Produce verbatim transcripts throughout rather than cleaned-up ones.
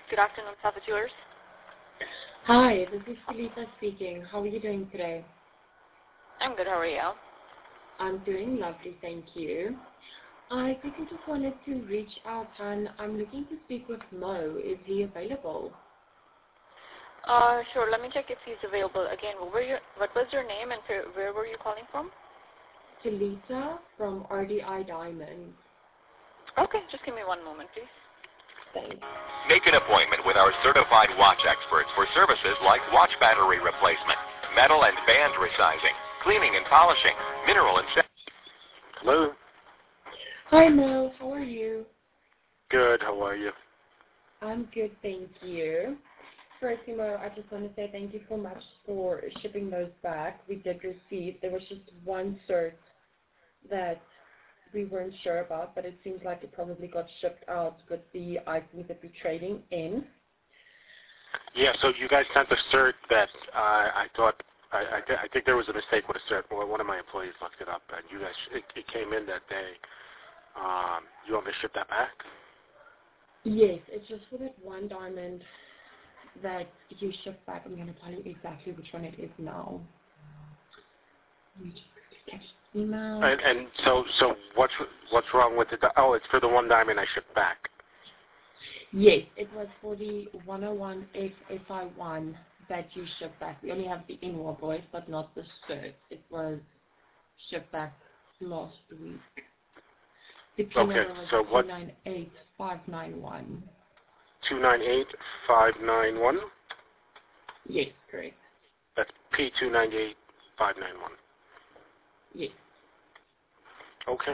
Good afternoon, Safa Jewelers. Hi, this is Felicia speaking. How are you doing today? I'm good. How are you? I'm doing lovely, thank you. I quickly just wanted to reach out, and I'm looking to speak with Mo. Is he available? Uh, sure. Let me check if he's available. Again, what, were your, what was your name and where, where were you calling from? Talita from R D I Diamonds. Okay, just give me one moment, please. Thanks. Make an appointment with our certified watch experts for services like watch battery replacement, metal and band resizing, cleaning and polishing, mineral and... Hello? Hi, Mo. How are you? Good. How are you? I'm good, thank you. Firstly, Mo, I just want to say thank you so much for shipping those back. We did receive, there was just one cert that we weren't sure about, but it seems like it probably got shipped out with the items that we're trading in. Yeah, so you guys sent a cert that uh, I thought, I, I, th- I think there was a mistake with a cert. Well, one of my employees looked it up, and you guys, it, it came in that day. Um, you want me to ship that back? Yes, it's just for that one diamond that you shipped back. I'm going to tell you exactly which one it is now. Let me just catch the email. And, and so, so what's what's wrong with it? Oh, it's for the one diamond I shipped back. Yes, it was for the one oh one F F I one that you shipped back. We only have the invoice, but not the cert. It was shipped back last week. The P Okay, number was so what? two nine eight five nine one. two nine eight five nine one? Yes, correct. That's P two nine eight five nine one. Yes. Okay.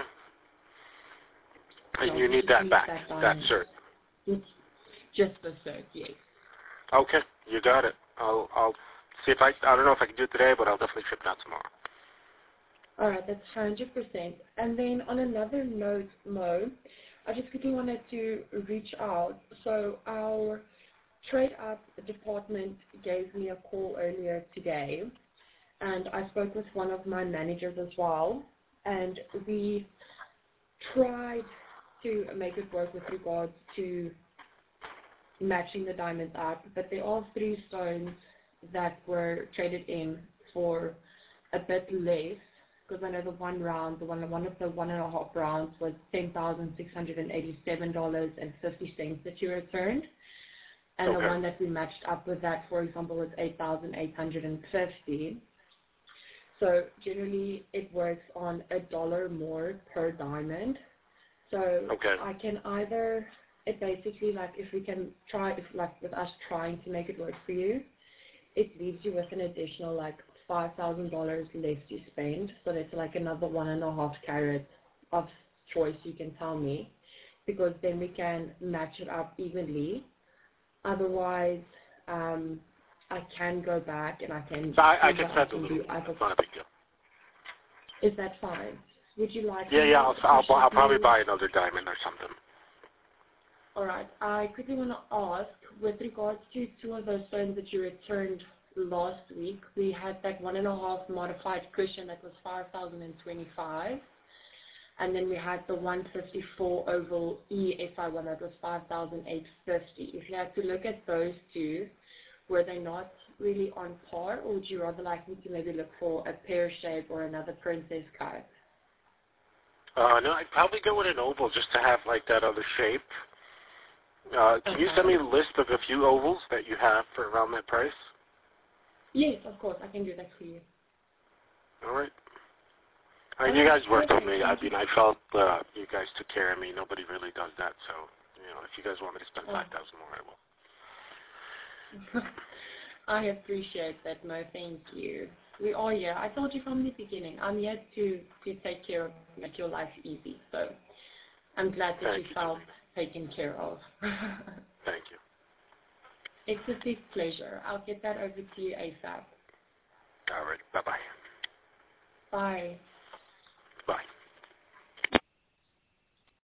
And So you need that back, that, that cert. It's just the cert, yes. Okay, you got it. I'll I'll see if I I don't know if I can do it today, but I'll definitely ship it out tomorrow. All right, that's one hundred percent. And then on another note, Mo, I just quickly wanted to reach out. So our trade up department gave me a call earlier today, and I spoke with one of my managers as well, and we tried to make it work with regards to matching the diamonds up, but there are three stones that were traded in for a bit less, because I know the one round, the one one of the one and a half rounds was ten thousand six hundred and eighty-seven dollars and fifty cents that you returned, and Okay. the one that we matched up with that, for example, was eight thousand eight hundred and fifty. So generally, it works on a dollar more per diamond. So Okay. I can either, it basically, like, if we can try, if like with us trying to make it work for you, it leaves you with an additional like five thousand dollars less to spend. So that's like another one and a half carat of choice, you can tell me, because then we can match it up evenly. Otherwise, um, I can go back and I can. So I, I see can what send a can little. do. I It's not a big deal. Is that fine? Would you like? Yeah, me yeah. I'll to I'll, ship I'll probably you- buy another diamond or something. All right. I quickly want to ask, with regards to two of those stones that you returned last week, we had that one and a half modified cushion that was five thousand and twenty-five, and then we had the one fifty-four oval E F I one that was five thousand eight fifty. If you had to look at those two, were they not really on par, or would you rather like me to maybe look for a pear shape or another princess cut? Uh, no, I'd probably go with an oval just to have like that other shape. Uh, can you Okay. send me a list of a few ovals that you have for around that price? Yes, of course. I can do that for you. All right. Uh, All you right, guys worked with perfect. me. I Thank you. mean, I felt uh, you guys took care of me. Nobody really does that. So, you know, if you guys want me to spend Oh. five thousand more, I will. I appreciate that, Mo. Thank you. We are here. I told you from the beginning, I'm here to, to take care of, make your life easy. So I'm glad that Thank you you, felt taken care of. Thank you. It's a big pleasure. I'll get that over to you ASAP. All right. Bye-bye. Bye.